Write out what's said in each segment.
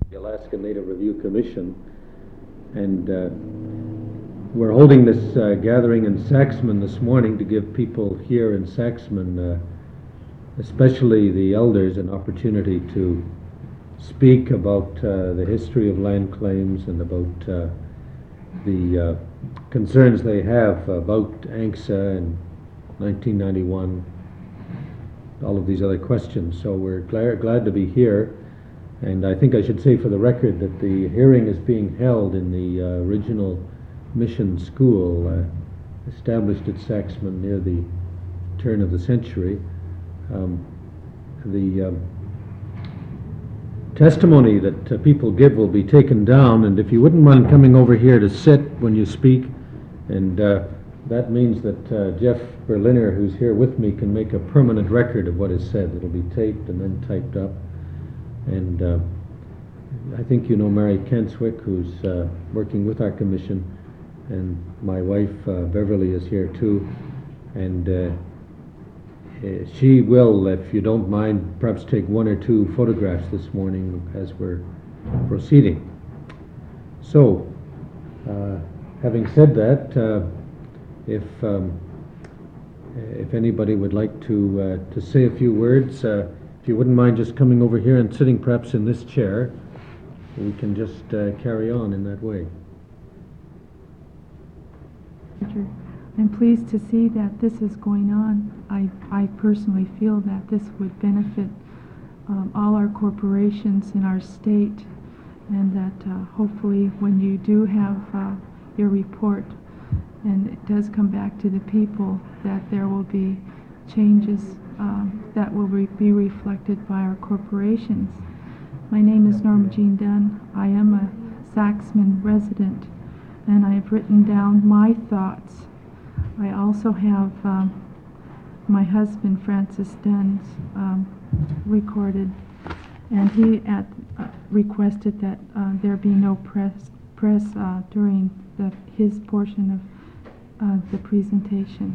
the Alaska Native Review Commission, and we're holding this gathering in Saxman this morning to give people here in Saxman, especially the elders, an opportunity to speak about the history of land claims and about the concerns they have about ANCSA and 1991, all of these other questions. So we're glad to be here. And I think I should say for the record that the hearing is being held in the original mission school established at Saxman near the turn of the century. The testimony that people give will be taken down, and if you wouldn't mind coming over here to sit when you speak, and that means that Jeff Berliner, who's here with me, can make a permanent record of what is said. It'll be taped and then typed up. And I think you know Mary Kenswick, who's working with our commission, and my wife Beverly is here too. And she will, if you don't mind, perhaps take one or two photographs this morning as we're proceeding. So, having said that, if anybody would like to say a few words, if you wouldn't mind just coming over here and sitting perhaps in this chair, we can just carry on in that way. I'm pleased to see that this is going on. I personally feel that this would benefit all our corporations in our state, and that hopefully when you do have your report and it does come back to the people, that there will be changes that will be reflected by our corporations. My name is Norma Jean Dunn. I am a Saxman resident, and I have written down my thoughts. I also have my husband Francis Dunn's recorded, and he requested that there be no press during his portion of the presentation.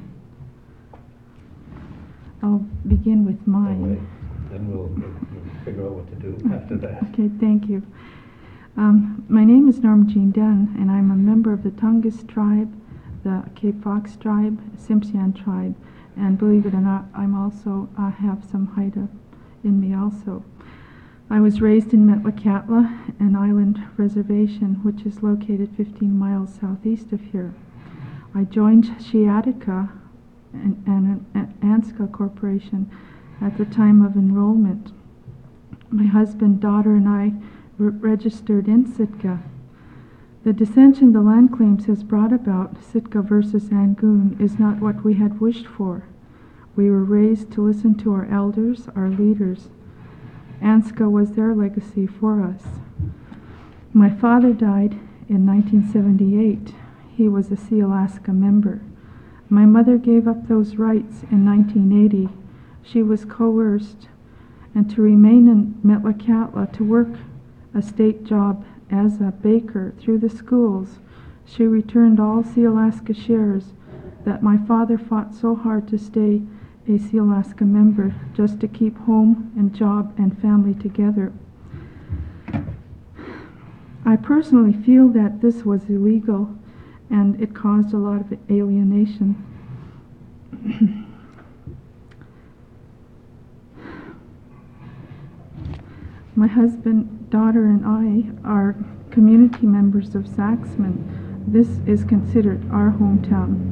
I'll begin with mine. Then we'll figure out what to do after that. Okay, thank you. My name is Norma Jean Dunn, and I'm a member of the Tungus tribe, the Cape Fox tribe, Tsimshian tribe, and believe it or not, I'm also have some Haida in me also. I was raised in Metlakatla, an island reservation which is located 15 miles southeast of here. I joined Sciatica and ANCSA Corporation at the time of enrollment. My husband, daughter, and I registered in Sitka. The dissension the land claims has brought about, Sitka versus Angoon, is not what we had wished for. We were raised to listen to our elders, our leaders. ANCSA was their legacy for us. My father died in 1978. He was a Sealaska member. My mother gave up those rights in 1980. She was coerced, and to remain in Metlakatla to work a state job as a baker through the schools, she returned all Sealaska shares that my father fought so hard to stay a Sealaska member just to keep home and job and family together. I personally feel that this was illegal, and it caused a lot of alienation. My husband, daughter, and I are community members of Saxman. This is considered our hometown.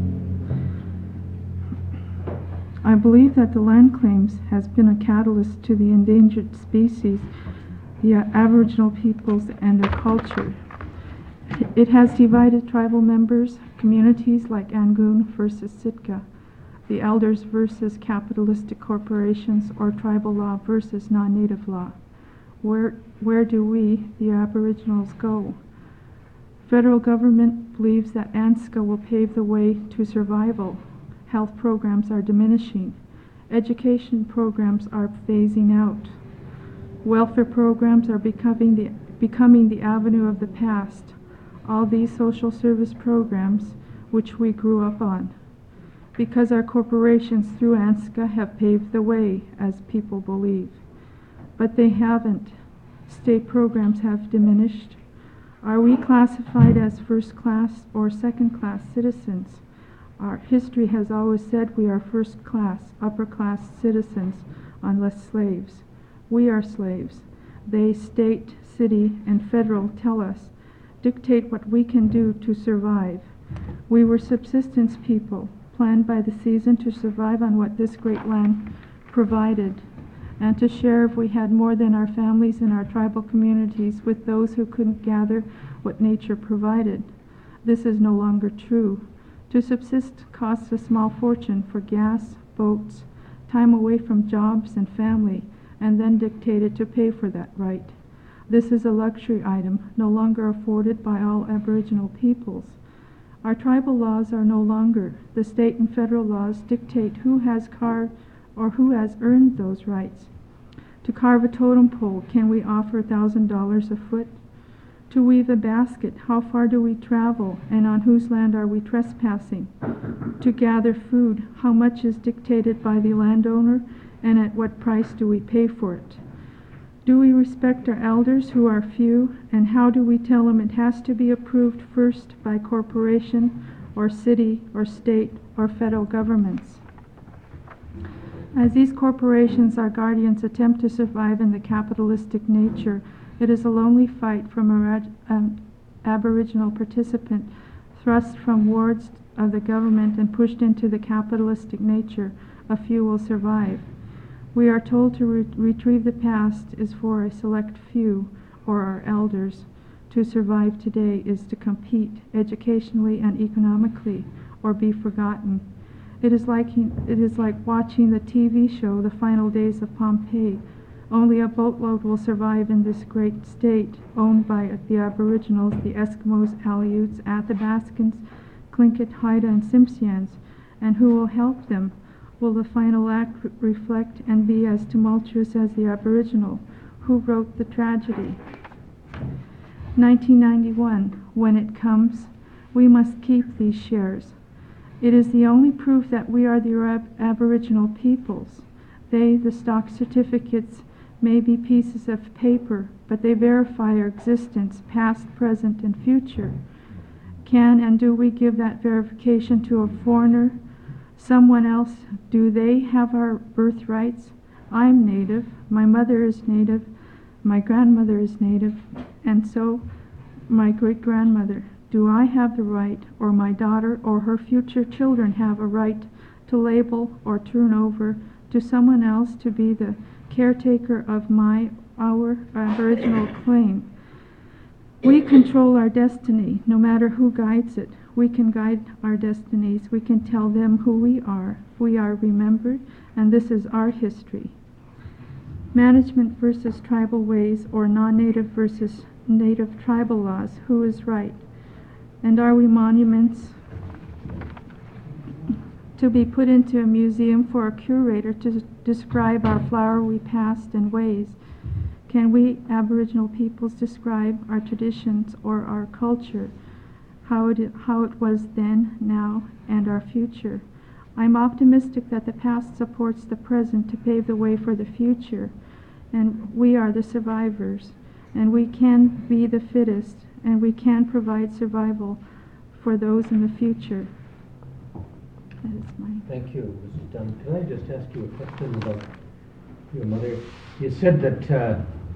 I believe that the land claims has been a catalyst to the endangered species, the Aboriginal peoples, and their culture. It has divided tribal members, communities like Angoon versus Sitka, the elders versus capitalistic corporations, or tribal law versus non-native law. Where do we, the Aboriginals, go? Federal government believes that ANCSA will pave the way to survival. Health programs are diminishing. Education programs are phasing out. Welfare programs are becoming the avenue of the past. All these social service programs, which we grew up on, because our corporations through ANCSA have paved the way, as people believe. But they haven't. state programs have diminished? Are we classified as first class or second class citizens? Our history has always said we are first class, upper class citizens, unless slaves. We are slaves. They, state, city, and federal, tell us, dictate what we can do to survive. We were subsistence people, planned by the season to survive on what this great land provided, and to share if we had more than our families and our tribal communities with those who couldn't gather what nature provided. This is no longer true. To subsist costs a small fortune for gas, boats, time away from jobs and family, and then dictated to pay for that right. This is a luxury item no longer afforded by all Aboriginal peoples. Our tribal laws are no longer. The state and federal laws dictate who has carved or who has earned those rights. To carve a totem pole, can we offer $1,000 a foot? To weave a basket, how far do we travel, and on whose land are we trespassing? To gather food, how much is dictated by the landowner, and at what price do we pay for it? Do we respect our elders who are few, and how do we tell them it has to be approved first by corporation or city or state or federal governments? As these corporations, our guardians, attempt to survive in the capitalistic nature, it is a lonely fight from an Aboriginal participant thrust from wards of the government and pushed into the capitalistic nature. A few will survive. We are told to retrieve the past is for a select few, or our elders. To survive today is to compete educationally and economically, or be forgotten. It is like watching the TV show The Final Days of Pompeii. Only a boatload will survive in this great state, owned by the Aboriginals, the Eskimos, Aleuts, Athabascans, Tlingit, Haida, and Tsimshians. And who will help them? Will the final act reflect and be as tumultuous as the Aboriginal? Who wrote the tragedy? 1991, when it comes, we must keep these shares. It is the only proof that we are the Aboriginal peoples. They, the stock certificates, may be pieces of paper, but they verify our existence, past, present, and future. Can and do we give that verification to a foreigner, someone else? Do they have our birthrights? I'm Native, my mother is Native, my grandmother is Native, and so my great-grandmother. Do I have the right, or my daughter or her future children have a right to label or turn over to someone else to be the caretaker of our Aboriginal claim? We control our destiny, no matter who guides it. We can guide our destinies. We can tell them who we are. We are remembered, and this is our history. Management versus tribal ways, or non-native versus native tribal laws. Who is right? And are we monuments to be put into a museum for a curator to describe our flowery past and ways? Can we Aboriginal peoples describe our traditions or our culture, how it was then, now, and our future? I'm optimistic that the past supports the present to pave the way for the future, and we are the survivors, and we can be the fittest, and we can provide survival for those in the future. That is mine. Thank you, Mrs. Dunn. Can I just ask you a question about your mother? You said that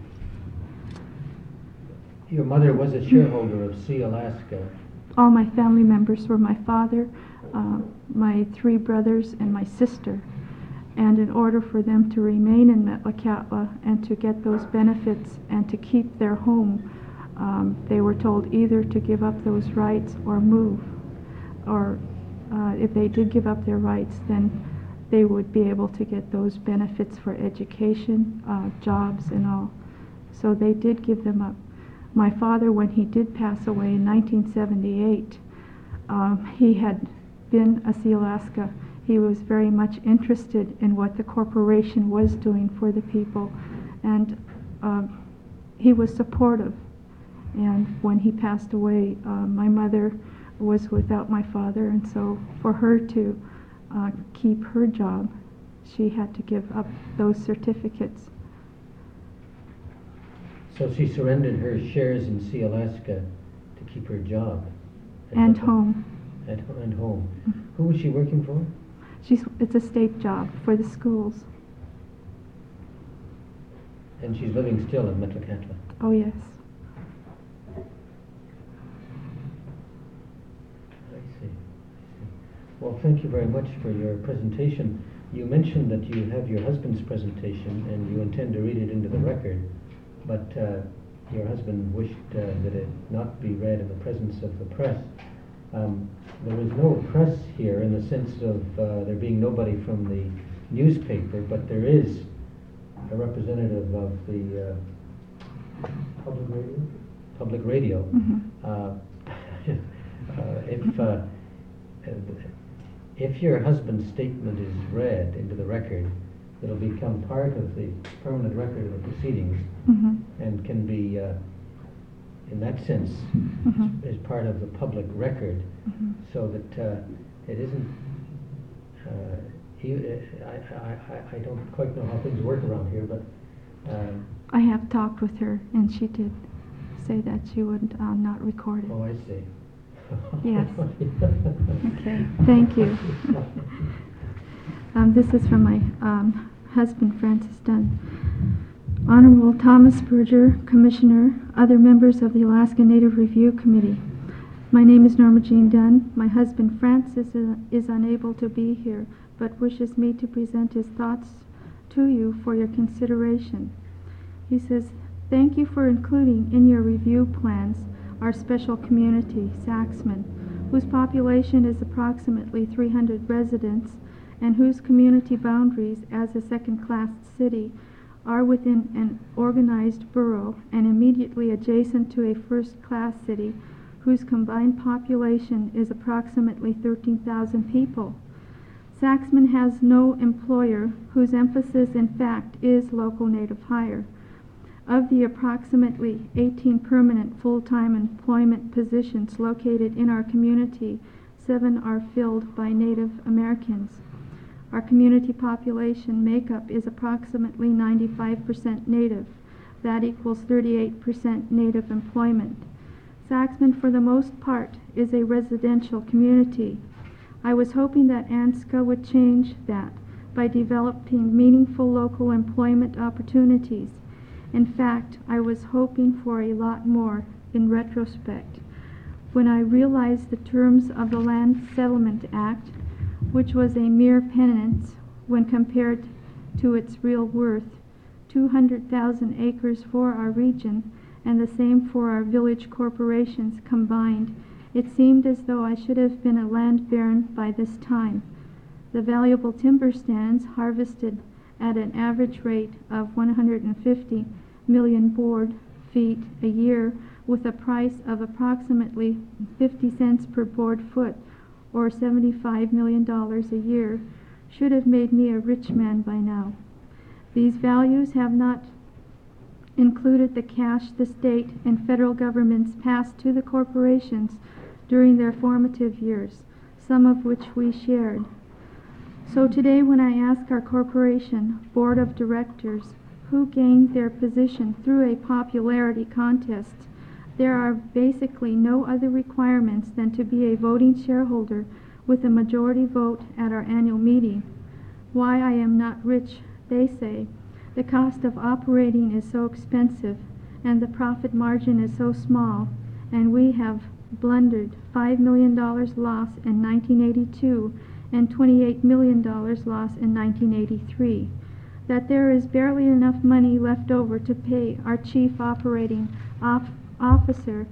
your mother was a shareholder of Sea Alaska. All my family members were my father, my 3 brothers, and my sister. And in order for them to remain in Metlakatla and to get those benefits and to keep their home, they were told either to give up those rights or move. Or if they did give up their rights, then they would be able to get those benefits for education, jobs, and all. So they did give them up. My father, when he did pass away in 1978, he had been a Sea Alaska. He was very much interested in what the corporation was doing for the people, and he was supportive. And when he passed away, my mother was without my father, and so for her to keep her job, she had to give up those certificates. So she surrendered her shares in Sea Alaska to keep her job. And home. And home. Who was she working for? It's a state job for the schools. And she's living still in Metlakatla. Oh, yes. I see. Well, thank you very much for your presentation. You mentioned that you have your husband's presentation and you intend to read it into the record, but your husband wished that it not be read in the presence of the press. There is no press here in the sense of there being nobody from the newspaper, but there is a representative of the public radio. If your husband's statement is read into the record, it'll become part of the permanent record of the proceedings and can be, in that sense, is part of the public record, so that it isn't. I don't quite know how things work around here, but I have talked with her, and she did say that she would not record it. oh, I see. Yes. Okay, thank you. This is from my husband, Francis Dunn. Honorable Thomas Berger, Commissioner, other members of the Alaska Native Review Committee. My name is Norma Jean Dunn. My husband, Francis, is unable to be here, but wishes me to present his thoughts to you for your consideration. He says, thank you for including in your review plans our special community, Saxman, whose population is approximately 300 residents and whose community boundaries as a second-class city are within an organized borough and immediately adjacent to a first-class city whose combined population is approximately 13,000 people. Saxman has no employer whose emphasis in fact is local native hire. Of the approximately 18 permanent full-time employment positions located in our community, 7 are filled by Native Americans. Our community population makeup is approximately 95% Native. That equals 38% Native employment. Saxman, for the most part, is a residential community. I was hoping that ANSCA would change that by developing meaningful local employment opportunities. In fact, I was hoping for a lot more in retrospect. When I realized the terms of the Land Settlement Act, which was a mere penance when compared to its real worth, 200,000 acres for our region and the same for our village corporations combined, it seemed as though I should have been a land baron by this time. The valuable timber stands harvested at an average rate of 150 million board feet a year with a price of approximately 50 cents per board foot or $75 million a year should have made me a rich man by now. These values have not included the cash the state and federal governments passed to the corporations during their formative years, some of which we shared. So today when I ask our corporation board of directors who gained their position through a popularity contest, there are basically no other requirements than to be a voting shareholder with a majority vote at our annual meeting. Why I am not rich, they say. The cost of operating is so expensive and the profit margin is so small, and we have blundered $5 million loss in 1982 and $28 million loss in 1983, that there is barely enough money left over to pay our chief operating officer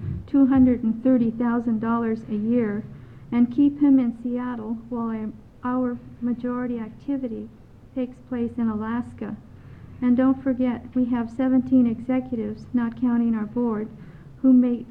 $230,000 a year and keep him in Seattle while our majority activity takes place in Alaska. And don't forget, we have 17 executives, not counting our board, who make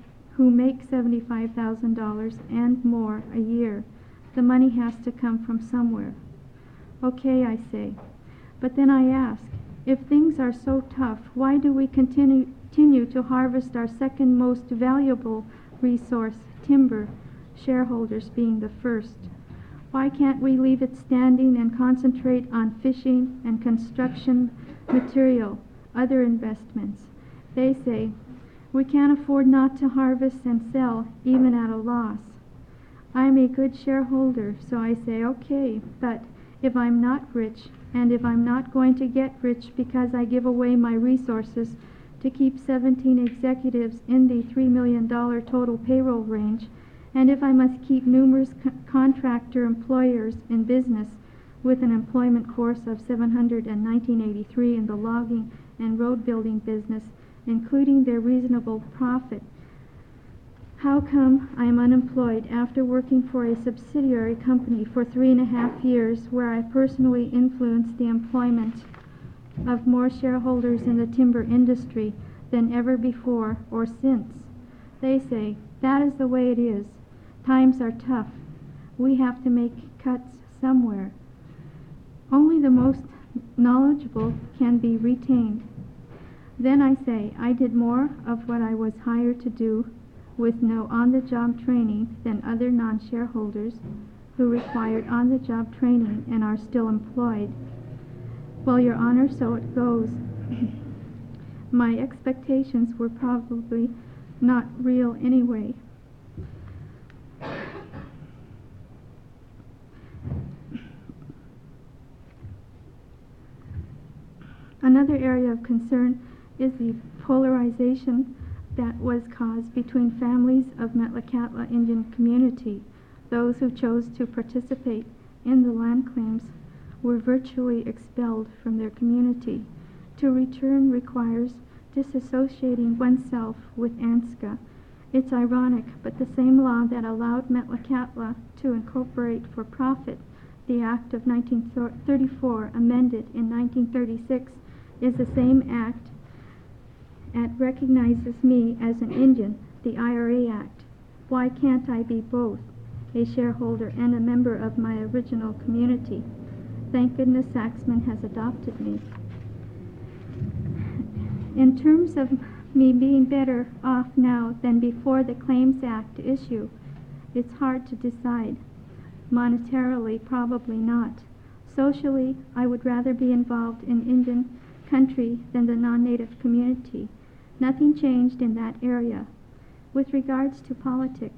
$75,000 and more a year. The money has to come from somewhere. Okay, I say. But then I ask, if things are so tough, why do we continue to harvest our second most valuable resource, timber, shareholders being the first? Why can't we leave it standing and concentrate on fishing and construction material, other investments, They say, we can't afford not to harvest and sell, even at a loss. I'm a good shareholder, so I say, okay, but if I'm not rich, and if I'm not going to get rich because I give away my resources to keep 17 executives in the $3 million total payroll range, and if I must keep numerous contractor employers in business with an employment course of 700 in 1983 in the logging and road building business, including their reasonable profit, how come I am unemployed after working for a subsidiary company for 3.5 years, where I personally influenced the employment of more shareholders in the timber industry than ever before or since? They say, that is the way it is. Times are tough. We have to make cuts somewhere. Only the most knowledgeable can be retained. Then I say, I did more of what I was hired to do with no on-the-job training than other non-shareholders who required on-the-job training and are still employed. Well, Your Honor, so it goes. My expectations were probably not real anyway. Another area of concern is the polarization that was caused between families of Metlakatla Indian community. Those who chose to participate in the land claims were virtually expelled from their community. To return requires disassociating oneself with Anska. It's ironic, but the same law that allowed Metlakatla to incorporate for profit, the Act of 1934, amended in 1936, is the same act that recognizes me as an Indian, the IRA Act. Why can't I be both, a shareholder and a member of my original community? Thank goodness Saxman has adopted me. In terms of me being better off now than before the Claims Act issue, it's hard to decide. Monetarily, probably not. Socially, I would rather be involved in Indian country than the non-native community. Nothing changed in that area. With regards to politics,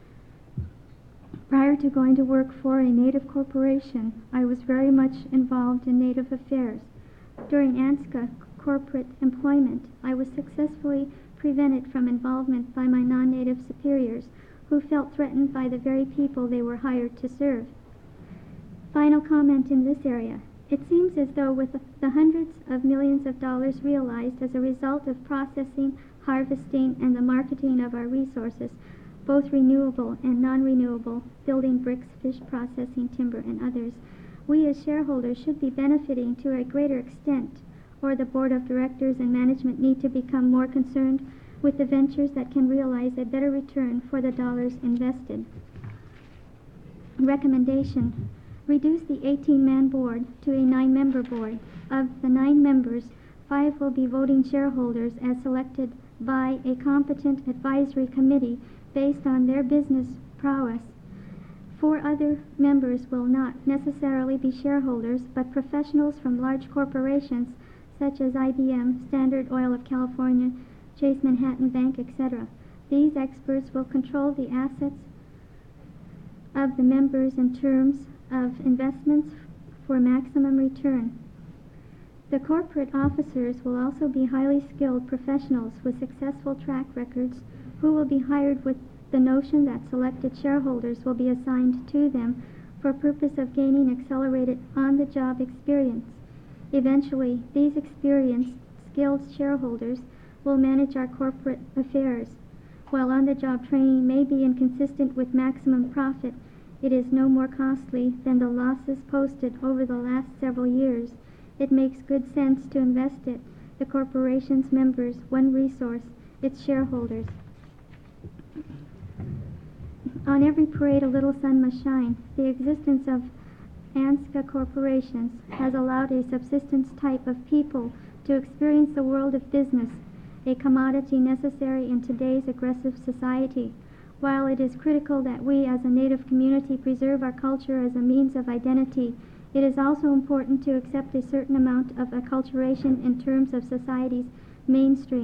prior to going to work for a Native corporation, I was very much involved in Native affairs. During ANSCA corporate employment, I was successfully prevented from involvement by my non-Native superiors, who felt threatened by the very people they were hired to serve. Final comment in this area. It seems as though with the hundreds of millions of dollars realized as a result of processing, harvesting, and the marketing of our resources, both renewable and non-renewable, building bricks, fish processing, timber, and others, we as shareholders should be benefiting to a greater extent, or the board of directors and management need to become more concerned with the ventures that can realize a better return for the dollars invested. Recommendation: reduce the 18-man board to a 9-member board. Of the 9 members, 5 will be voting shareholders as selected by a competent advisory committee based on their business prowess. 4 other members will not necessarily be shareholders, but professionals from large corporations such as IBM, Standard Oil of California, Chase Manhattan Bank, etc. These experts will control the assets of the members in terms of investments for maximum return. The corporate officers will also be highly skilled professionals with successful track records who will be hired with the notion that selected shareholders will be assigned to them for purpose of gaining accelerated on-the-job experience. Eventually, these experienced, skilled shareholders will manage our corporate affairs. While on-the-job training may be inconsistent with maximum profit, it is no more costly than the losses posted over the last several years. It makes good sense to invest it, the corporation's members, one resource, its shareholders. On every parade a little sun must shine. The existence of ANSCA corporations has allowed a subsistence type of people to experience the world of business, a commodity necessary in today's aggressive society. While it is critical that we as a Native community preserve our culture as a means of identity, it is also important to accept a certain amount of acculturation in terms of society's mainstream.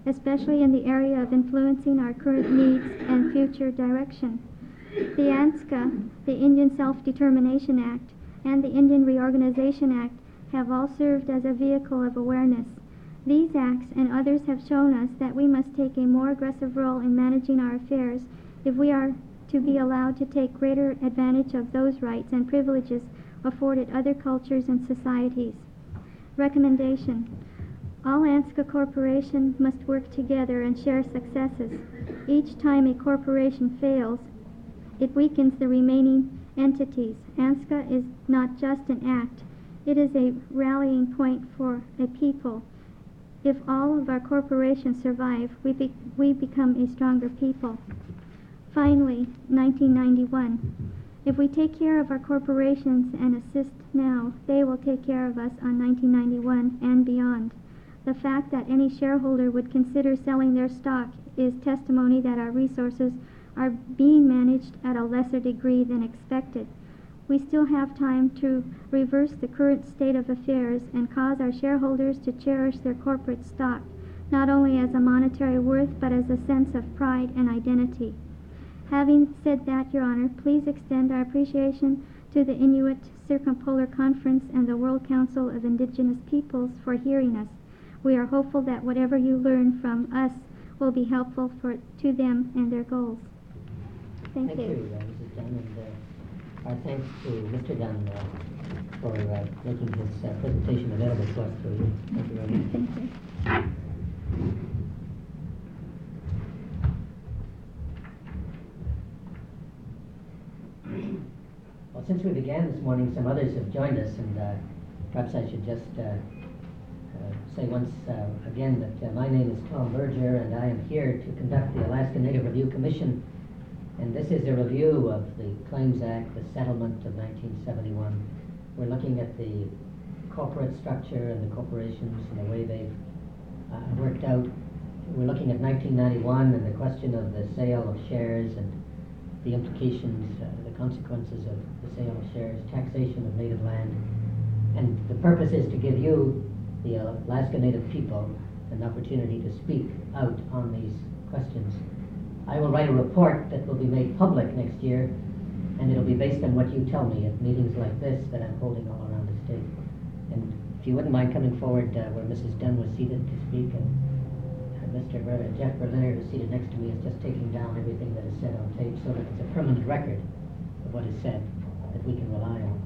especially in the area of influencing our current needs and future direction. The ANSCA, the Indian Self-Determination Act, and the Indian Reorganization Act have all served as a vehicle of awareness. These acts and others have shown us that we must take a more aggressive role in managing our affairs if we are to be allowed to take greater advantage of those rights and privileges afforded other cultures and societies. Recommendation. All ANSCA corporations must work together and share successes. Each time a corporation fails, it weakens the remaining entities. ANSCA is not just an act, it is a rallying point for a people. If all of our corporations survive, we become a stronger people. Finally, 1991. If we take care of our corporations and assist now, they will take care of us on 1991 and beyond. The fact that any shareholder would consider selling their stock is testimony that our resources are being managed at a lesser degree than expected. We still have time to reverse the current state of affairs and cause our shareholders to cherish their corporate stock, not only as a monetary worth, but as a sense of pride and identity. Having said that, Your Honor, please extend our appreciation to the Inuit Circumpolar Conference and the World Council of Indigenous Peoples for hearing us. We are hopeful that whatever you learn from us will be helpful to them and their goals. Thank you. Mrs. Dunn, and our thanks to Mr. Dunn for making his presentation available to us through you. Thank you very much. Thank you. Well, since we began this morning, some others have joined us, and perhaps I should just say once again that my name is Tom Berger, and I am here to conduct the Alaska Native Review Commission. And this is a review of the Claims Act, the settlement of 1971. We're looking at the corporate structure and the corporations and the way they've worked out. We're looking at 1991 and the question of the sale of shares and the implications, the consequences of the sale of shares, taxation of native land. And the purpose is to give you, the Alaska Native people, an opportunity to speak out on these questions. I will write a report that will be made public next year, and it'll be based on what you tell me at meetings like this that I'm holding all around the state. And if you wouldn't mind coming forward where Mrs. Dunn was seated to speak, and Mr. Jeff Berliner, who's seated next to me, is just taking down everything that is said on tape so that it's a permanent record of what is said that we can rely on.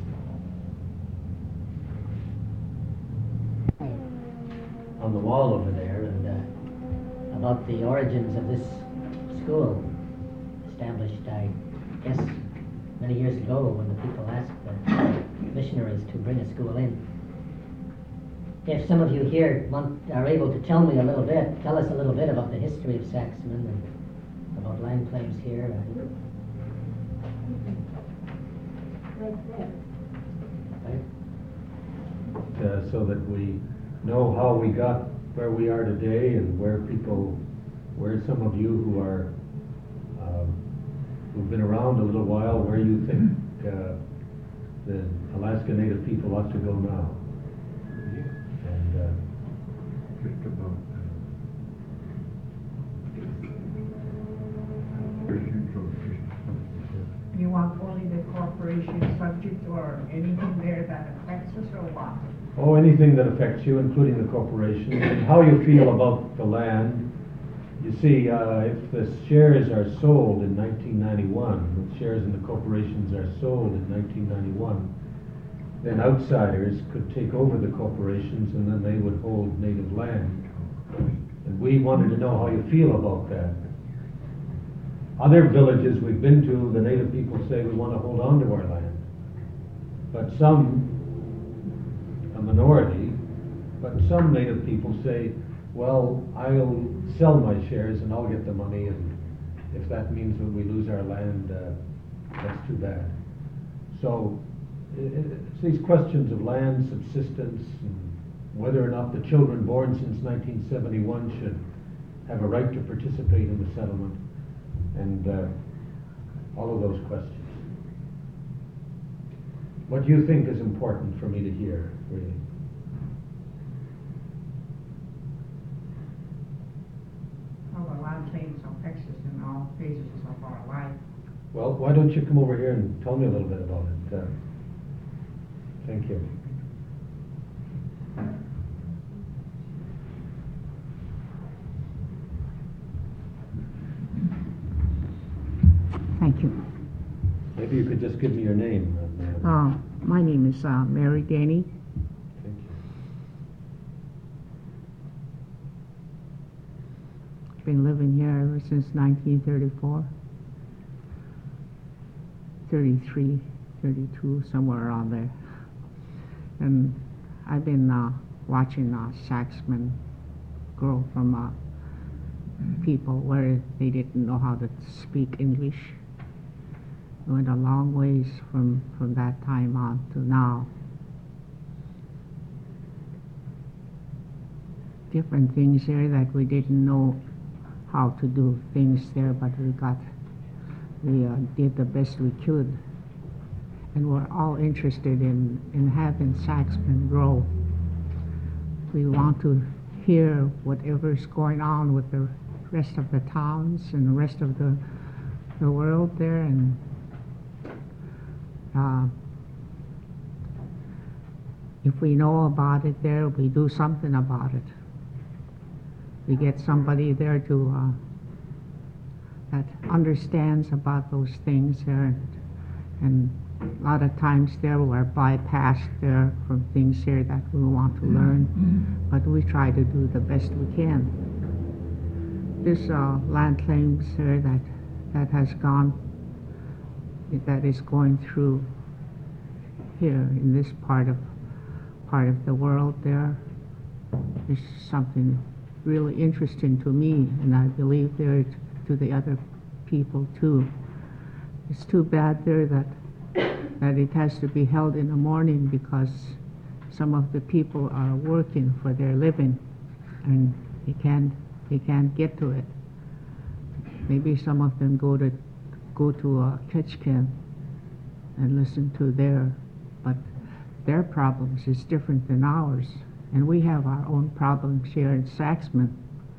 On the wall over there, and about the origins of this school, established, I guess, many years ago when the people asked the missionaries to bring a school in. If some of you here are able to tell us a little bit about the history of Saxman and about land claims here. So that we know how we got where we are today and where some of you who are who've been around a little while, where you think the Alaska Native people ought to go now. And just about You want only the corporation subject or anything there that affects us or what? oh, anything that affects you, including the corporation, and how you feel about the land. You see, if the shares are sold in 1991, the shares in the corporations are sold in 1991, then outsiders could take over the corporations and then they would hold native land. And we wanted to know how you feel about that. Other villages we've been to, the native people say we want to hold on to our land. But some, a minority, but some native people say, well, I'll sell my shares and I'll get the money, and if that means when we lose our land, that's too bad. So it's these questions of land subsistence and whether or not the children born since 1971 should have a right to participate in the settlement, and all of those questions. What do you think is important for me to hear, really? land claims affects us in all phases of our life. Well, why don't you come over here and tell me a little bit about it? Thank you. Thank you. Maybe you could just give me your name, ma'am. My name is Mary Denny. Thank you. I've been living here ever since 1934. 33, 32, somewhere around there. And I've been watching Saxman grow from people where they didn't know how to speak English. It went a long ways from that time on to now. Different things there that we didn't know how to do things there, but we did the best we could. And we're all interested in having Saxman grow. We want to hear whatever's going on with the rest of the towns and the rest of the world there, and if we know about it there, we do something about it. We get somebody there to that understands about those things there, and a lot of times there we're bypassed there from things here that we want to learn, but we try to do the best we can. This land claims here that has gone, that is going through here in this part of the world there, is something really interesting to me, and I believe there to the other people too. It's too bad there that it has to be held in the morning, because some of the people are working for their living and they can't get to it. Maybe some of them go to Ketchikan and listen to but their problems is different than ours, and we have our own problems here in Saxman.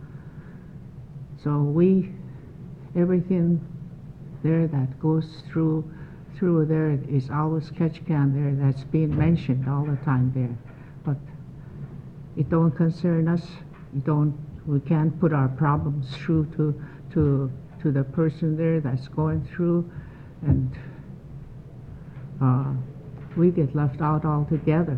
So everything there that goes through there is always Ketchikan there that's being mentioned all the time there, but it don't concern us. We can't put our problems through to the person there that's going through, and we get left out altogether.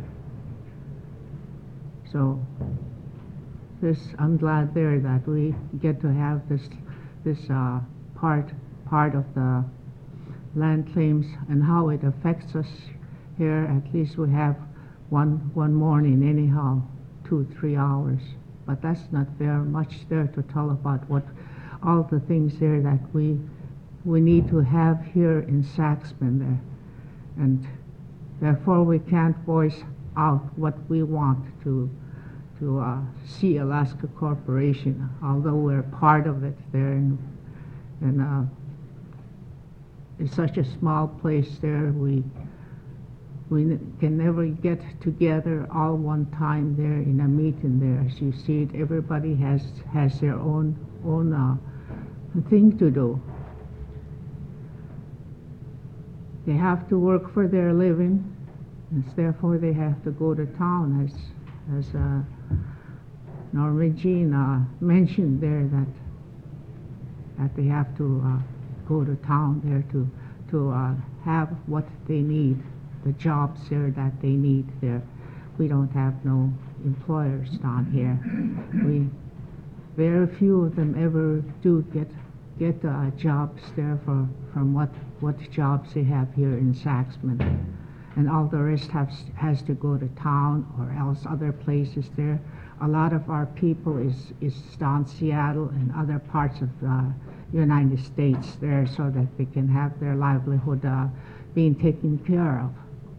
So I'm glad there that we get to have this part of the land claims and how it affects us here. At least we have one morning anyhow, 2-3 hours, but that's not very much there to tell about what all the things there that we need to have here in Saxman there, and therefore we can't voice out what we want to see Alaska Corporation, although we're part of it there, and it's such a small place there. We can never get together all one time there in a meeting there. As you see it, everybody has their own thing to do. They have to work for their living, and therefore they have to go to town, as Norma Jean mentioned there, that they have to go to town there to have what they need, the jobs there that they need there. We don't have no employers down here. Very few of them ever do get jobs there from what jobs they have here in Saxman, and all the rest has to go to town or else other places there. A lot of our people is down Seattle and other parts of the United States there, so that they can have their livelihood being taken care of,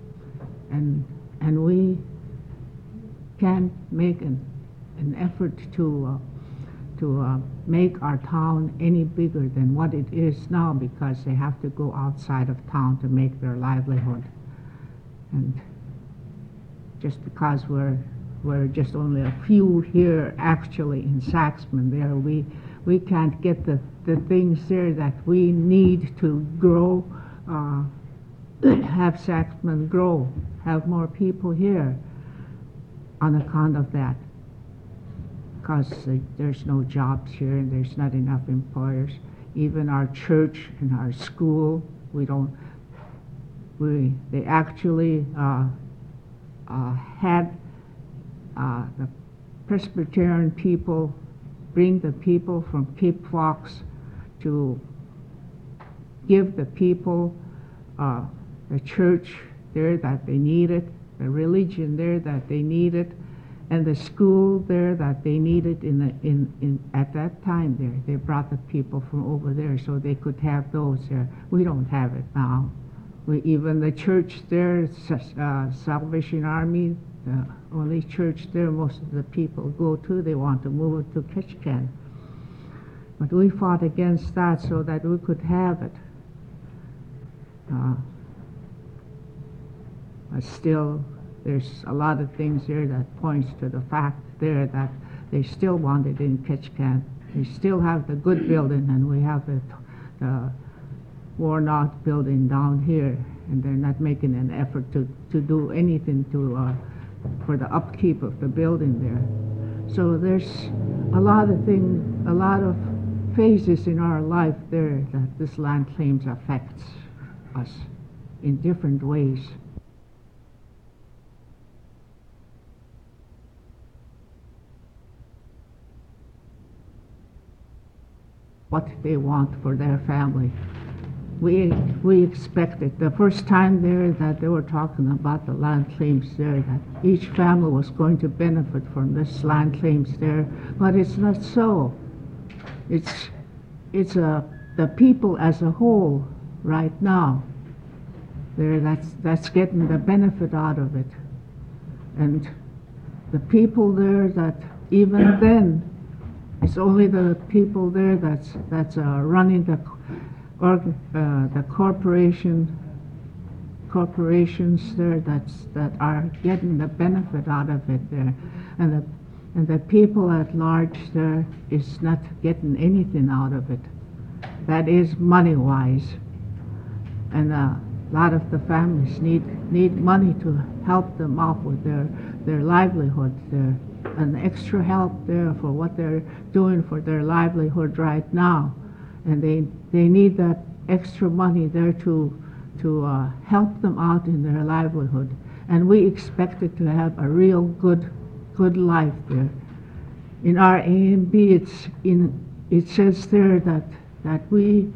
and we can't make an effort to make our town any bigger than what it is now, because they have to go outside of town to make their livelihood. And just because we're just only a few here actually in Saxman there, we can't get the things there that we need to grow, have Saxman grow, have more people here on account of that. Because there's no jobs here and there's not enough employers. Even our church and our school, they actually had the Presbyterian people bring the people from Cape Fox to give the people the church there that they needed, the religion there that they needed, and the school there that they needed at that time there. They brought the people from over there so they could have those there. We don't have it now. Even the church there, Salvation Army, the only church there most of the people go to, they want to move it to Ketchikan. But we fought against that so that we could have it. But still, there's a lot of things there that points to the fact there that they still want it in Ketchikan. We still have the good building, and we have the worn-out building down here, and they're not making an effort to do anything for the upkeep of the building there. So there's a lot of phases in our life there that this land claims affects us in different ways. What they want for their family. We expected the first time there that they were talking about the land claims there, that each family was going to benefit from this land claims there, but it's not so. It's the people as a whole right now there that's getting the benefit out of it, and the people there that even then it's only the people there that's running the corporations there that are getting the benefit out of it there, and the people at large there is not getting anything out of it. That is money-wise, and a lot of the families need money to help them out with their livelihood there, and extra help there for what they're doing for their livelihood right now. And they need that extra money there to help them out in their livelihood. And we expected to have a real good life there. In our A and B, it says there that we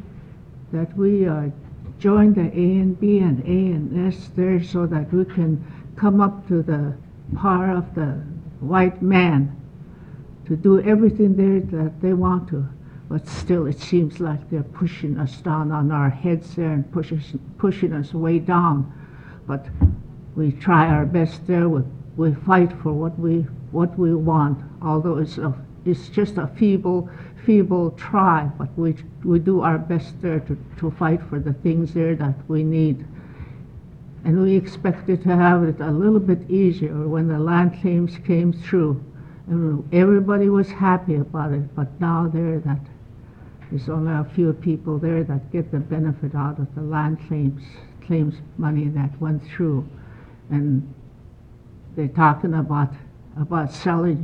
join the A and B and A and S there so that we can come up to the par of the white man, to do everything there that they want to. But still, it seems like they're pushing us down on our heads there and pushing us way down. But we try our best there. We fight for what we want. Although it's just a feeble try, but we do our best there to fight for the things there that we need. And we expected to have it a little bit easier when the land claims came through. And everybody was happy about it, but now there's only a few people there that get the benefit out of the land claims money that went through. And they're talking about selling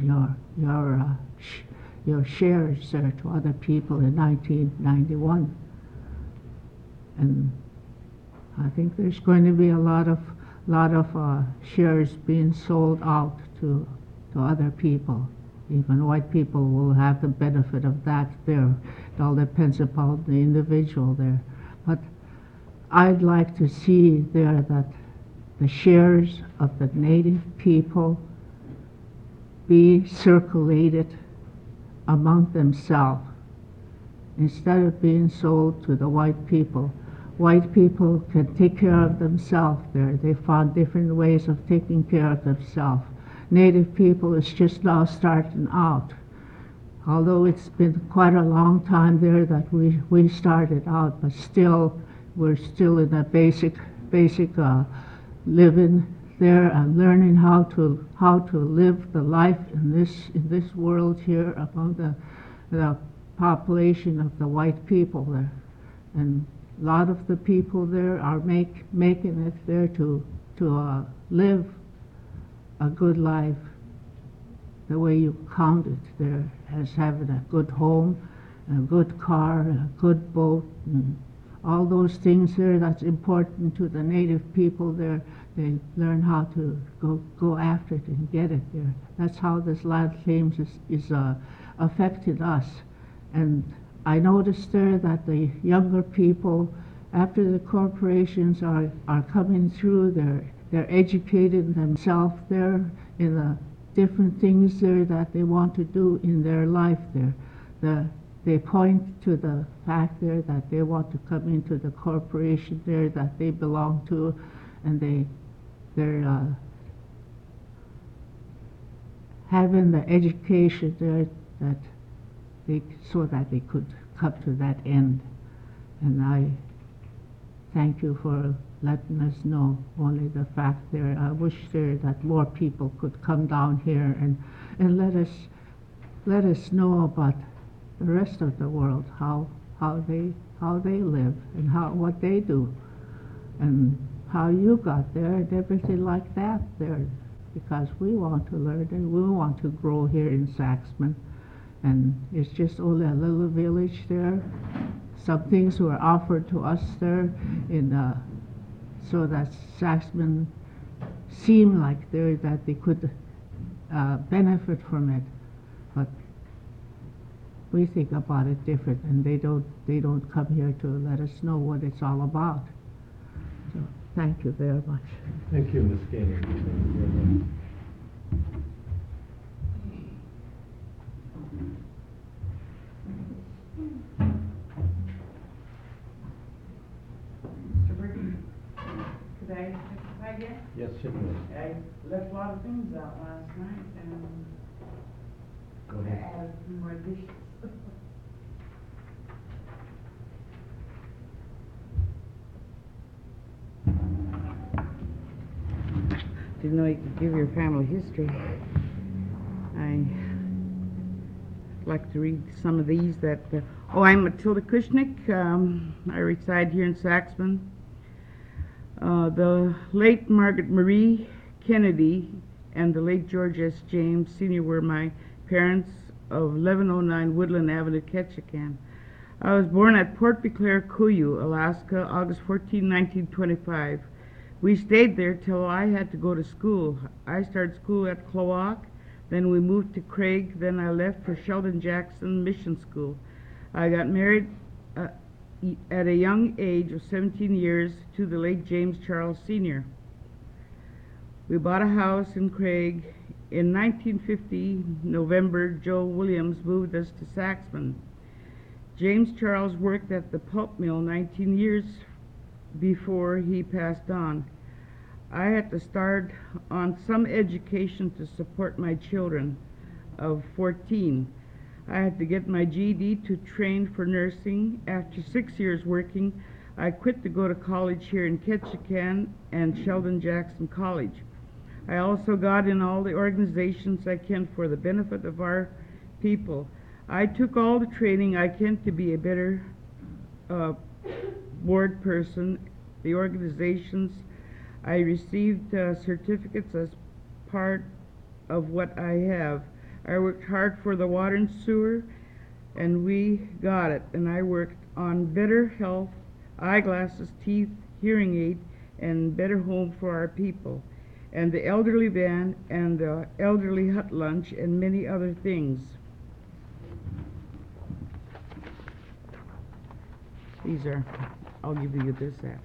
your shares there to other people in 1991. And I think there's going to be a lot of shares being sold out to other people. Even white people will have the benefit of that there. It all depends upon the individual there. But I'd like to see there that the shares of the native people be circulated among themselves instead of being sold to the white people. White people can take care of themselves there. They found different ways of taking care of themselves. Native people is just now starting out. Although it's been quite a long time there that we started out, but still we're still in a basic living there and learning how to live the life in this world here among the population of the white people there. And a lot of the people there are making it there to live a good life, the way you count it there, as having a good home, a good car, a good boat, and all those things there that's important to the native people there. They learn how to go after it and get it there. That's how this land claims is affected us. And I noticed there that the younger people, after the corporations are coming through, they're educating themselves there in the different things there that they want to do in their life there. They point to the fact there that they want to come into the corporation there that they belong to, and they're having the education there so that they could come to that end. And I thank you for letting us know only the fact there. I wish there that more people could come down here and let us know about the rest of the world, how they live and what they do, and how you got there and everything like that there, because we want to learn and we want to grow here in Saxman. And it's just only a little village there. Some things were offered to us there so that Saxman seemed like there that they could benefit from it, but we think about it different, and they don't come here to let us know what it's all about. So thank you very much. Thank you, Ms. Gaynor. Thank you very much. Mr. Brigham, could I testify yet? Yes, certainly. I left a lot of things out last night, and Go I ahead. added some more dishes. Didn't know you could give your family history. I'd like to read some of these that... I'm Matilda Kushnick. I reside here in Saxman. The late Margaret Marie Kennedy and the late George S. James Sr. were my parents of 1109 Woodland Avenue, Ketchikan. I was born at Port Beclaire, Kuyu, Alaska, August 14, 1925. We stayed there till I had to go to school. I started school at Kloak, then we moved to Craig, then I left for Sheldon Jackson Mission School. I got married at a young age of 17 years to the late James Charles Sr. We bought a house in Craig. In 1950, November, Joe Williams moved us to Saxman. James Charles worked at the pulp mill 19 years before he passed on. I had to start on some education to support my children of 14. I had to get my GED to train for nursing. After 6 years working, I quit to go to college here in Ketchikan and Sheldon Jackson College. I also got in all the organizations I can for the benefit of our people. I took all the training I can to be a better board person. The organizations, I received certificates as part of what I have. I worked hard for the water and sewer, and we got it. And I worked on better health, eyeglasses, teeth, hearing aid, and better home for our people, and the elderly van and the elderly hut lunch, and many other things. These are, I'll give you this after.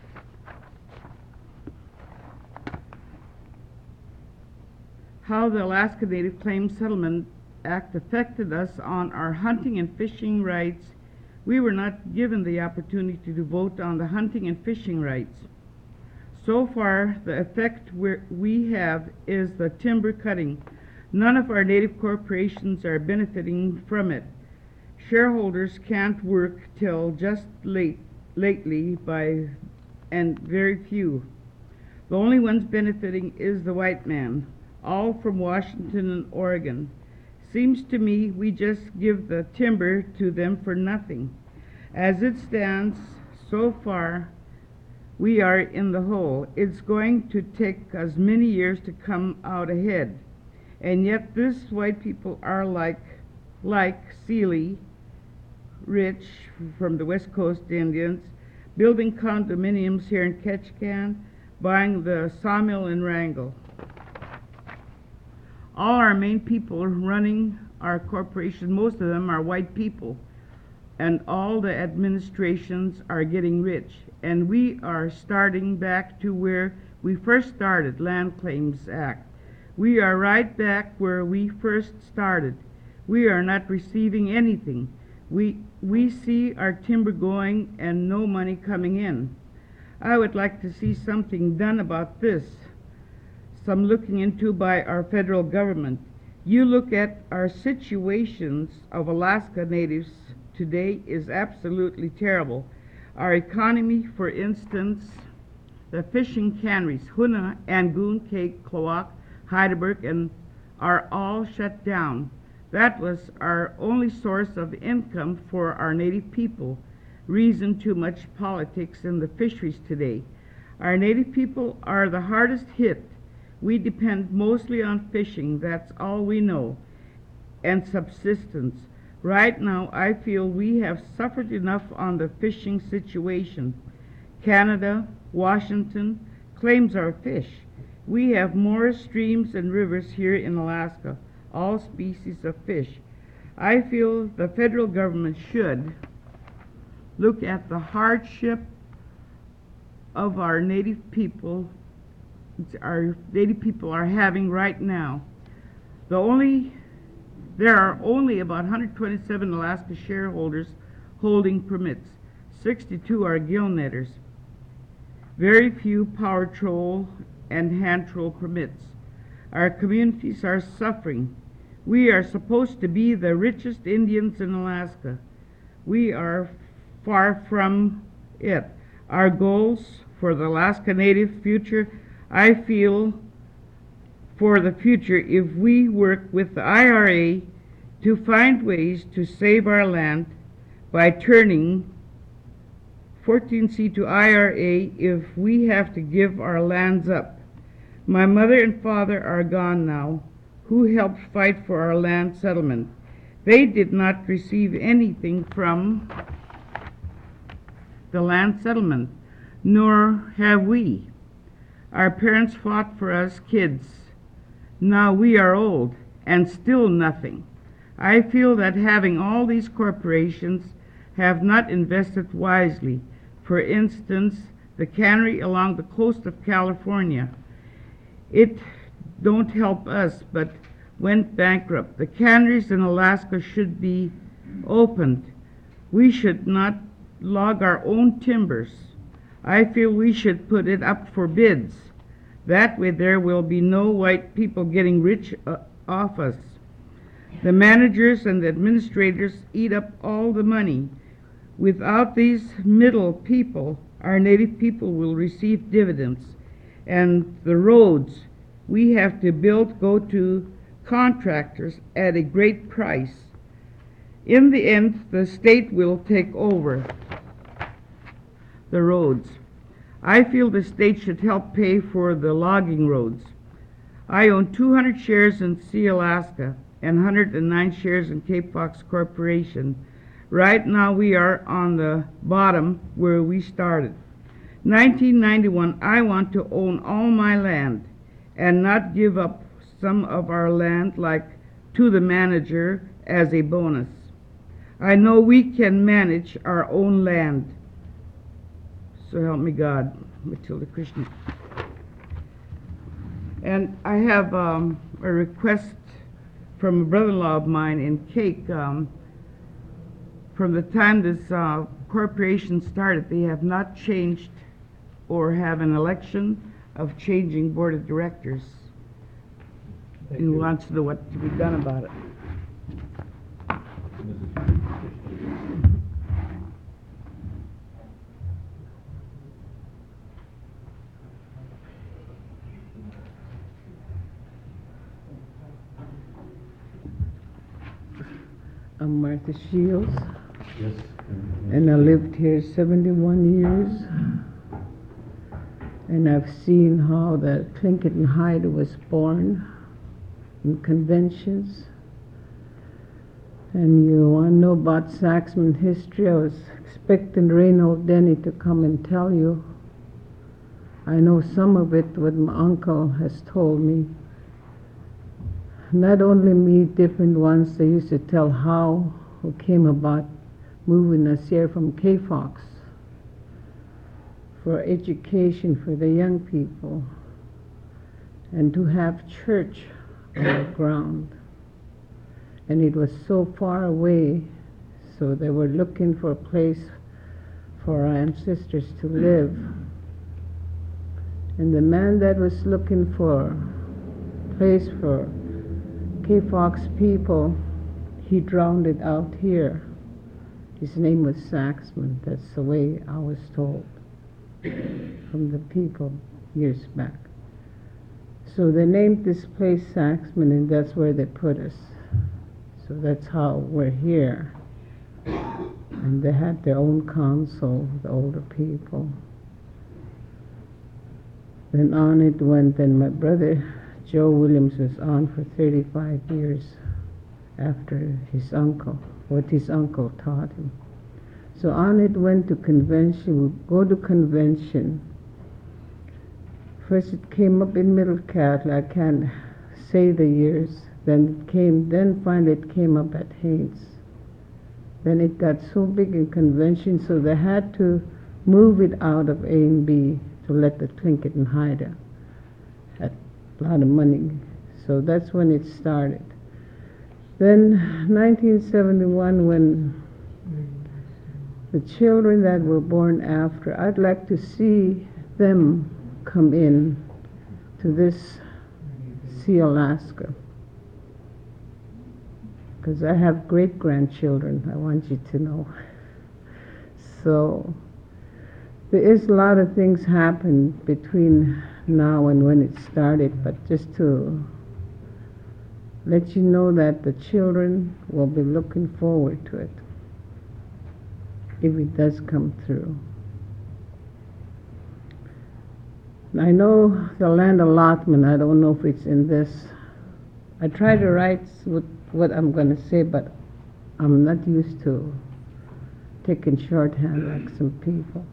How the Alaska Native Claims Settlement Act affected us on our hunting and fishing rights. We were not given the opportunity to vote on the hunting and fishing rights. So far, the effect we have is the timber cutting. None of our native corporations are benefiting from it. Shareholders can't work till just lately and very few. The only ones benefiting is the white man, all from Washington and Oregon. Seems to me we just give the timber to them for nothing. As it stands, so far, we are in the hole. It's going to take us many years to come out ahead. And yet these white people are like Seeley, Rich from the West Coast Indians, building condominiums here in Ketchikan, buying the sawmill in Wrangell. All our main people running our corporation, most of them are white people, and all the administrations are getting rich. And we are starting back to where we first started, Land Claims Act. We are right back where we first started. We are not receiving anything. We see our timber going and no money coming in. I would like to see something done about this, some looking into by our federal government. You look at our situations of Alaska Natives today is absolutely terrible. Our economy, for instance, the fishing canneries, Hoonah, Angoon, Cape, Klawock, Heidelberg, and are all shut down. That was our only source of income for our native people. Reason too much politics in the fisheries today. Our native people are the hardest hit. We depend mostly on fishing, that's all we know, and subsistence. Right now, I feel we have suffered enough on the fishing situation. Canada, Washington claims our fish. We have more streams and rivers here in Alaska, all species of fish. I feel the federal government should look at the hardship of our native people are having right now. There are only about 127 Alaska shareholders holding permits. 62 are gill netters. Very few power troll and hand troll permits. Our communities are suffering. We are supposed to be the richest Indians in Alaska. We are far from it. Our goals for the Alaska Native future, I feel for the future, if we work with the IRA to find ways to save our land by turning 14C to IRA if we have to give our lands up. My mother and father are gone now, who helped fight for our land settlement. They did not receive anything from the land settlement, nor have we. Our parents fought for us kids. Now we are old, and still nothing. I feel that having all these corporations have not invested wisely. For instance, the cannery along the coast of California. It don't help us, but went bankrupt. The canneries in Alaska should be opened. We should not log our own timbers. I feel we should put it up for bids. That way there will be no white people getting rich off us. The managers and the administrators eat up all the money. Without these middle people, our native people will receive dividends. And the roads we have to build go to contractors at a great price. In the end, the state will take over the roads. I feel the state should help pay for the logging roads. I own 200 shares in Sea Alaska and 109 shares in Cape Fox Corporation. Right now we are on the bottom where we started. 1991, I want to own all my land and not give up some of our land like to the manager as a bonus. I know we can manage our own land. So help me God, Matilda Krishna. And I have a request from a brother-in-law of mine in Cake. From the time this corporation started, they have not changed or have an election of changing board of directors. Thank And you. wants to know what to be done about it. I'm Martha Shields, Yes. and I lived here 71 years. And I've seen how the Tlingit and Haida was born in conventions. And you want to know about Saxman history? I was expecting Reynold Denny to come and tell you. I know some of it, what my uncle has told me. Not only me, different ones, they used to tell how, who came about moving us here from K-Fox for education for the young people and to have church on the ground. And it was so far away, so they were looking for a place for our ancestors to live. And the man that was looking for a place for K-Fox people, he drowned it out here. His name was Saxman. That's the way I was told from the people years back. So they named this place Saxman, and that's where they put us. So that's how we're here. And they had their own council, the older people. Then on it went, and my brother Joe Williams was on for 35 years after his uncle, what his uncle taught him. So on it went to convention. We go to convention. First it came up in Middle Cattle. I can't say the years. Then finally it came up at Haynes. Then it got so big in convention, so they had to move it out of A and B to let the Tlingit and Haida. Had a lot of money. So that's when it started. Then 1971, when the children that were born after, I'd like to see them come in to this see Alaska. Because I have great-grandchildren, I want you to know. So there is a lot of things happen between now and when it started, but just to let you know that the children will be looking forward to it if it does come through. I know the land allotment, I don't know if it's in this. I try to write what I'm going to say, but I'm not used to taking shorthand like some people.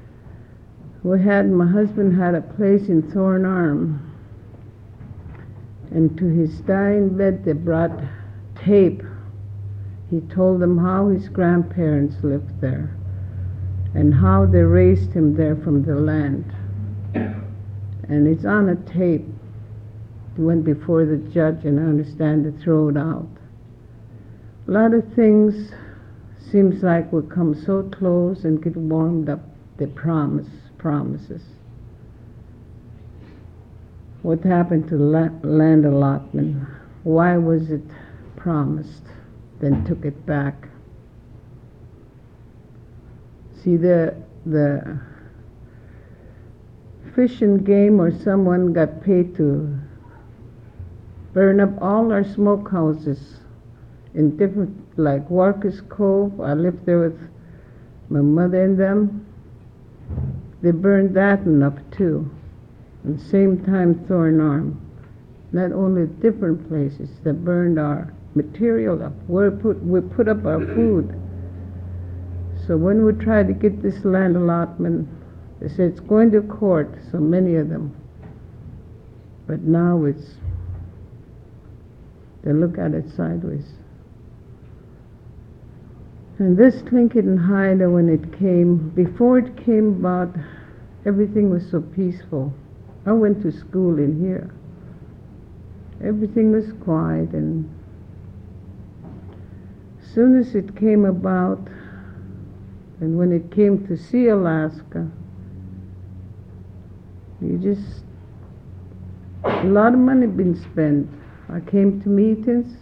My husband had a place in Thorn Arm, and to his dying bed they brought tape. He told them how his grandparents lived there and how they raised him there from the land. And it's on a tape. It went before the judge, and I understand they throw it out. A lot of things seems like we come so close and get warmed up. They promises. What happened to land allotment? Why was it promised, then took it back? See, the Fish and Game or someone got paid to burn up all our smokehouses in different, like Walker's Cove. I lived there with my mother and them. They burned that one up too. At the same time, Thorn Arm. Not only different places, they burned our material up. We put up our food. So when we tried to get this land allotment, they said it's going to court, so many of them. But now they look at it sideways. And this Tlingit and Haida, when it came, before it came about, everything was so peaceful. I went to school in here. Everything was quiet, and as soon as it came about, and when it came to see Alaska, a lot of money been spent. I came to meetings.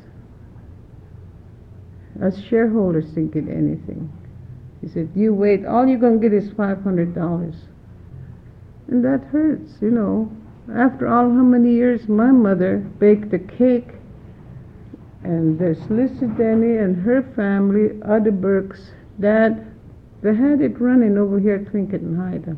Us shareholders didn't get anything. He said, you wait, all you're going to get is $500. And that hurts, you know. After all, how many years my mother baked a cake And there's Lisa Denny and her family, other Burke's dad. They had it running over here at Tlingit and Haida.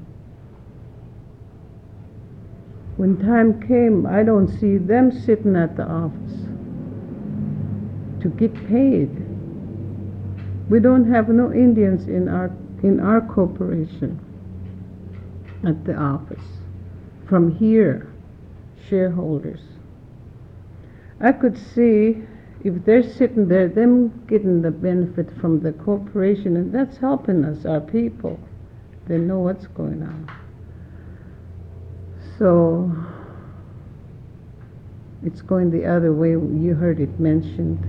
When time came, I don't see them sitting at the office to get paid. We don't have no Indians in our corporation at the office. From here, shareholders. I could see if they're sitting there, them getting the benefit from the corporation, and that's helping us, our people. They know what's going on. So it's going the other way. You heard it mentioned.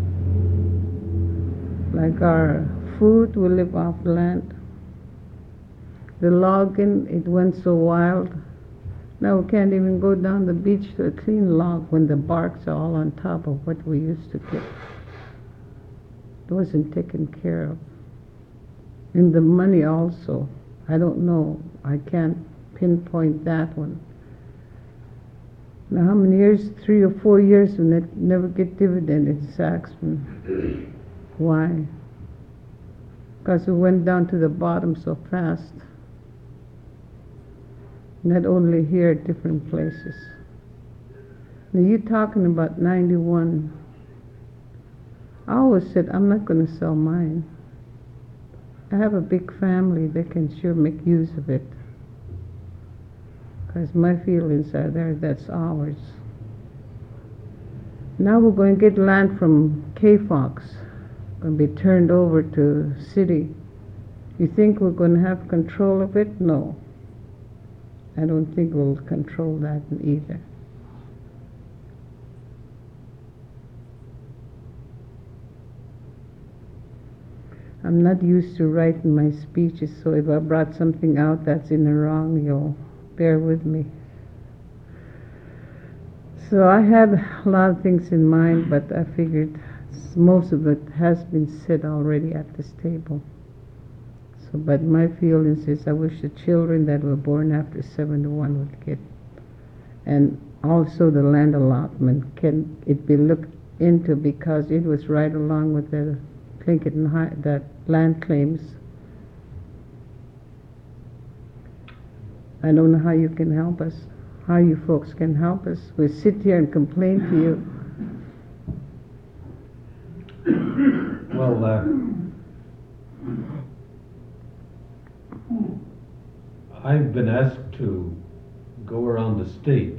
Like our food, we live off land. The logging, it went so wild. Now we can't even go down the beach to a clean log when the barks are all on top of what we used to get. It wasn't taken care of. And the money also, I don't know, I can't pinpoint that one. Now how many years, 3 or 4 years, we never get dividend in Saxman. Why? Because we went down to the bottom so fast. Not only here, different places. Now you're talking about 91. I always said, I'm not going to sell mine. I have a big family, they can sure make use of it. Because my feelings are there, that's ours. Now we're going to get land from K-Fox, going to be turned over to city. You think we're going to have control of it? No. I don't think we'll control that either. I'm not used to writing my speeches, so if I brought something out that's in the wrong, you'll bear with me. So I had a lot of things in mind, but I figured most of it has been said already at this table. So, but my feelings is I wish the children that were born after 71 would get, and also the land allotment, can it be looked into, because it was right along with the Tlingit and the land claims. I don't know how you can help us, how you folks can help us. We sit here and complain to you. Well, I've been asked to go around the state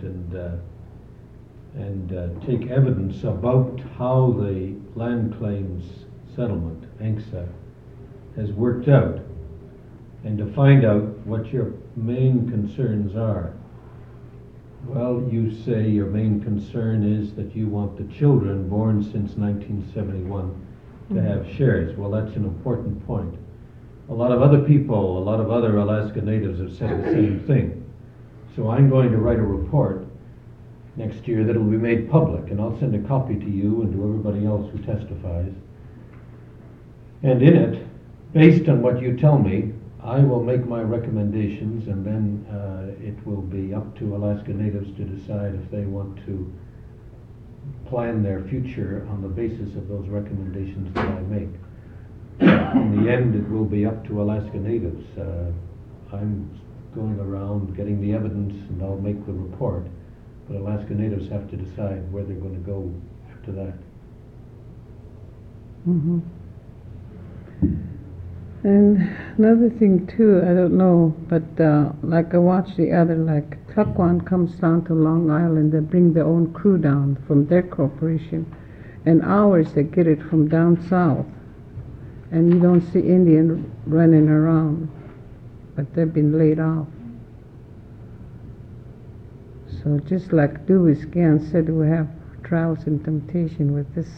and take evidence about how the land claims settlement, ANCSA, has worked out, and to find out what your main concerns are. Well, you say your main concern is that you want the children born since 1971 to have shares. Well, that's an important point. A lot of other people, a lot of other Alaska Natives have said the same thing. So I'm going to write a report next year that will be made public, and I'll send a copy to you and to everybody else who testifies. And in it, based on what you tell me, I will make my recommendations, and then it will be up to Alaska Natives to decide if they want to plan their future on the basis of those recommendations that I make. In the end, it will be up to Alaska Natives. I'm going around getting the evidence, and I'll make the report, but Alaska Natives have to decide where they're going to go after that. Mm-hmm. And another thing too, I don't know, but like I watch the other, like Tuckwan comes down to Long Island, they bring their own crew down from their corporation, and ours they get it from down south, and you don't see Indian running around, but they've been laid off. So just like Dewey Scan said, we have trials and temptation with this.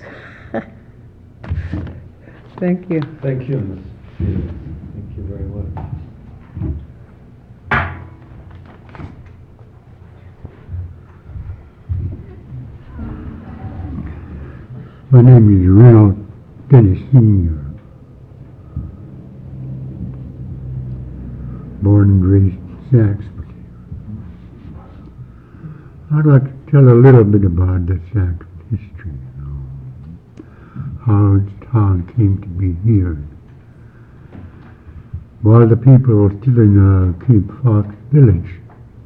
Thank you. Thank you, Ms. Felix. Thank you very much. My name is Reynold Dennis Sr. Born and raised in Saxby. I'd like to tell a little bit about the Saxby history, how the town came to be here. While the people were still in Cape Fox Village,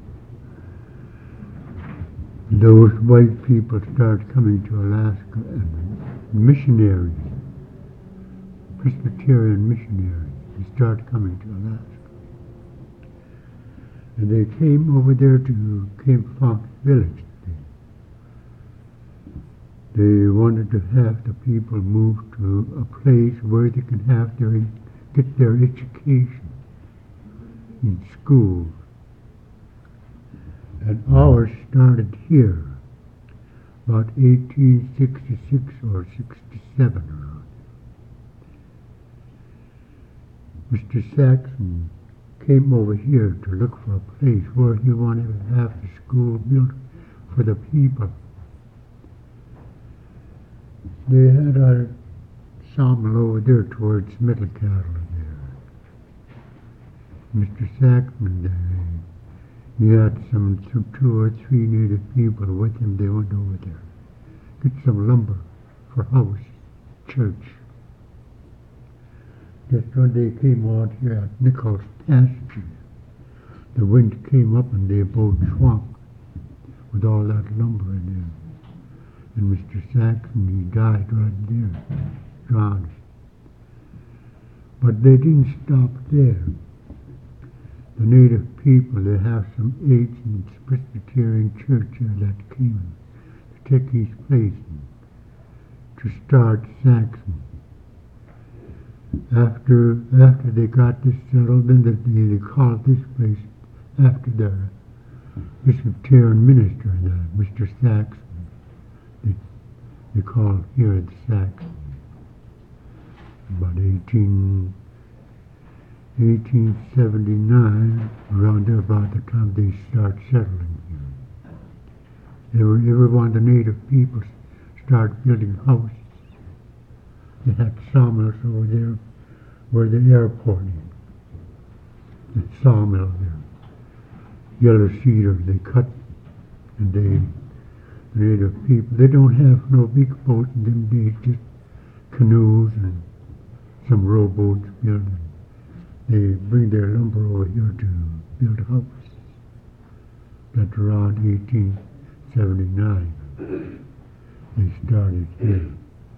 those white people started coming to Alaska, and missionaries, Presbyterian missionaries, they started coming to Alaska. And they came over there to Cape Fox Village. They wanted to have the people move to a place where they can get their education in schools. And ours started here, about 1866 or 67 around. Mr. Saxon came over here to look for a place where he wanted to have the school built for the people. They had a sawmill over there towards Middle Cattle there. Mr. Saxman, he had some 2 or 3 native people with him. They went over there, get some lumber for house, church. Just when they came out here at Nichols Pasture, the wind came up and they both swamped with all that lumber in there. And Mr. Saxon, he died right there, drowned. But they didn't stop there. The native people, they have some ancient Presbyterian church here that came to take his place to start Saxon. After they got this settled, then they called this place after their Presbyterian minister, Mr. Saxon. They called here the Saxon. About 1879, around there about the time they start settling here. Every one of the native people started building houses. They had sawmills over there where the airport is. The sawmill there. Yellow cedar they cut, and the native people, they don't have no big boats in them days, just canoes and some rowboats built. They bring their lumber over here to build houses. That's around 1879. They started here.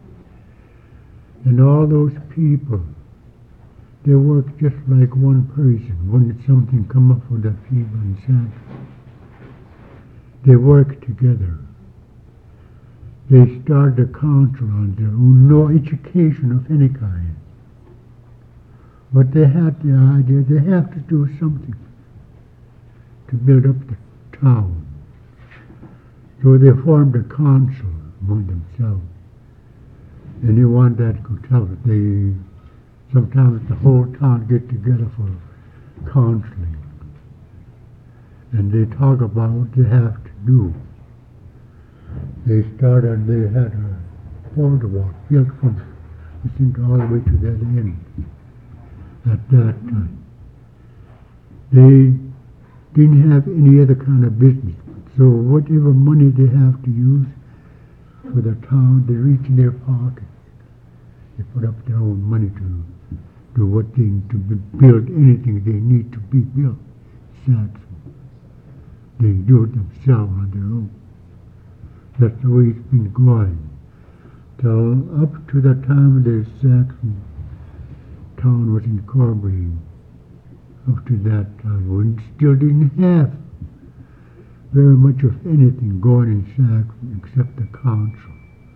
And all those people, they worked just like one person. When something come up with the people in Saxon, they worked together. They started a council on their own, no education of any kind. But they had the idea they have to do something to build up the town. So they formed a council among themselves. Anyone that could help, sometimes the whole town get together for counseling. And they talk about what they have to do. They had a boardwalk built from the center all the way to that end at that time. They didn't have any other kind of business. So whatever money they have to use for the town, they reach in their pockets. They put up their own money to do what they need to build anything they need to be built. Saxon. They do it themselves on their own. That's the way it's been going. Till up to the time the Saxon town was incorporated. Up to that time, we still didn't have very much of anything going in Saxon except the council.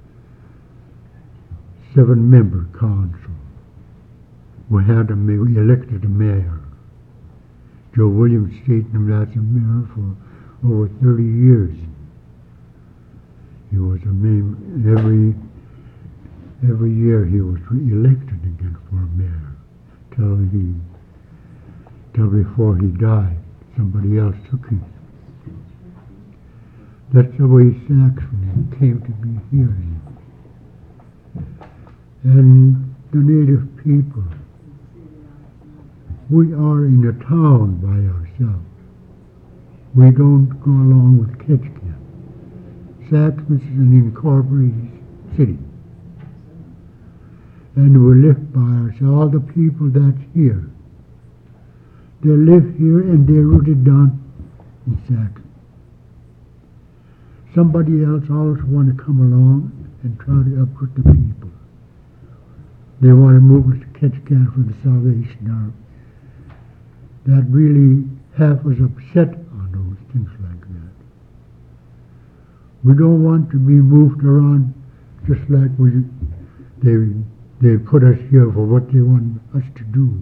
7-member council. We elected a mayor. Joe Williams stayed in as a mayor for over 30 years. He was a mayor. Every year he was re-elected again for a mayor till before he died. Somebody else took him. That's the way Saxon came to be here. And the native people, we are in a town by ourselves. We don't go along with Ketchikan. Saxon is an incorporated city. and we live by us, all the people that's here. They live here and they rooted down in Saxon. Somebody else always want to come along and try to uproot the people. They want to move us to Ketchikan for the Salvation Army. That really have us upset on those things like that. We don't want to be moved around just like they put us here for what they want us to do.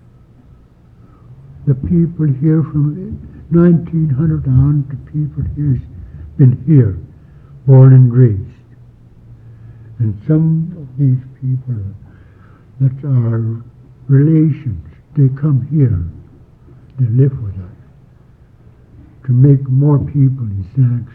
The people here from 1900 on, the people here's been here, born and raised. And some of these people that are relations, they come here, they live with us to make more people in Saxon.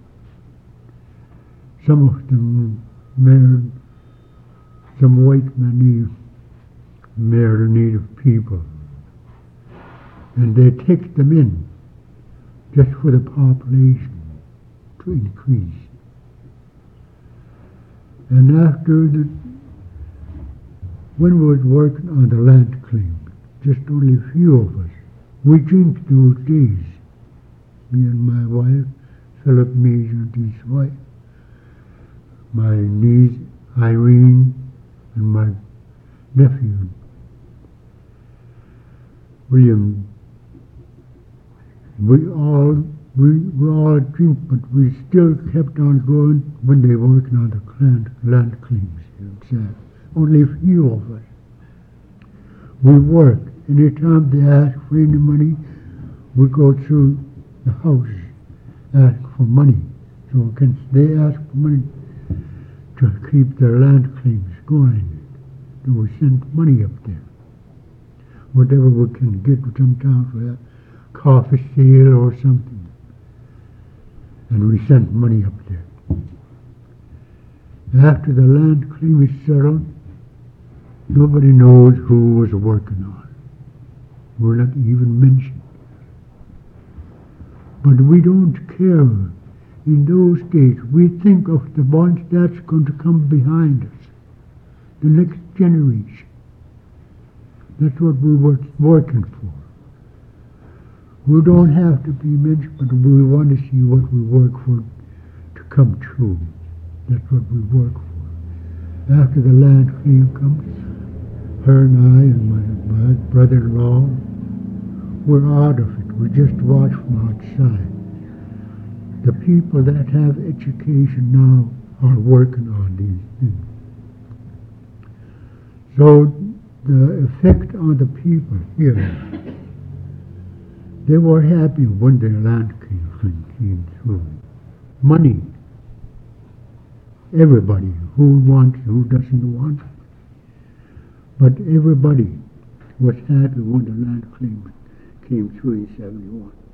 Some of them married, some white men married Native people. And they take them in just for the population to increase. And when we were working on the land claim, just only a few of us, we drink those days. Me and my wife, Philip Major and his wife, my niece Irene, and my nephew William. We all drink, but we still kept on going when they were working on the land claims here. Only a few of us. We work. Anytime they ask for any money, we go through the house, ask for money. So they ask for money to keep their land claims going. So we send money up there. Whatever we can get sometimes for that coffee sale or something. And we sent money up there. After the land claim is settled, nobody knows who was working on it. We're not even mentioned. But we don't care. In those days, we think of the ones that's going to come behind us, the next generation. That's what we were working for. We don't have to be mentioned, but we want to see what we work for to come true. That's what we work for. After the land claim comes, her and I and my brother-in-law, we're out of it. We just watch from outside. The people that have education now are working on these things. So the effect on the people here, they were happy when their land came through. Money. Everybody, who wants, who doesn't want. But everybody was happy when the land claim came through in 71.